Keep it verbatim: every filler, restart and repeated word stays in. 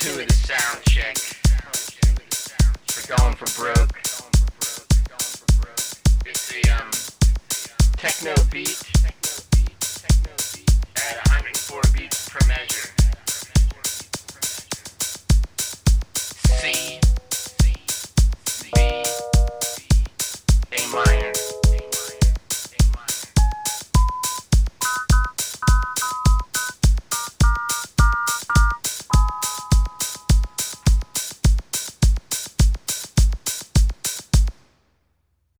two of the sound check. We're going for broke. It's the um techno beat at one hundred four beats per measure.